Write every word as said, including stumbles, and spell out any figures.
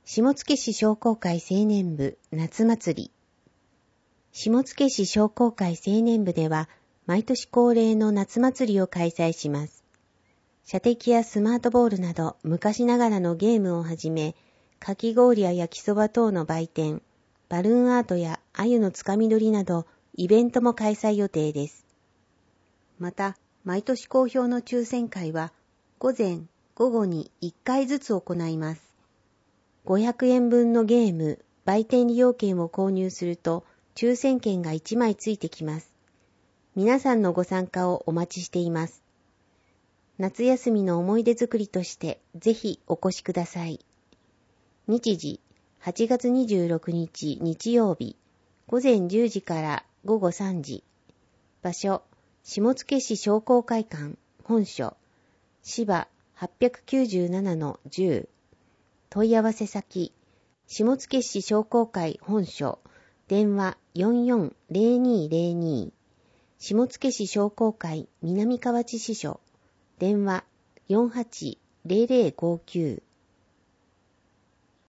下野市商工会青年部夏祭り。下野市商工会青年部では、毎年恒例の夏祭りを開催します。射的やスマートボールなど昔ながらのゲームをはじめ、かき氷や焼きそば等の売店、バルーンアートや鮎のつかみ取りなど、イベントも開催予定です。また、毎年好評の抽選会は、午前、午後にいっかいずつ行います。ごひゃくえんぶんのゲーム、売店利用券を購入すると、抽選券がいちまいついてきます。皆さんのご参加をお待ちしています。夏休みの思い出作りとして、ぜひお越しください。日時、はちがつにじゅうろくにち日曜日、午前じゅうじから午後さんじ。場所、下野市商工会館、本所、芝 はっぴゃくきゅうじゅうななのじゅう。問い合わせ先、下野市商工会本所、電話 よんよんゼロにゼロに。下野市商工会南河内支所、電話 よんはちゼロゼロごきゅう。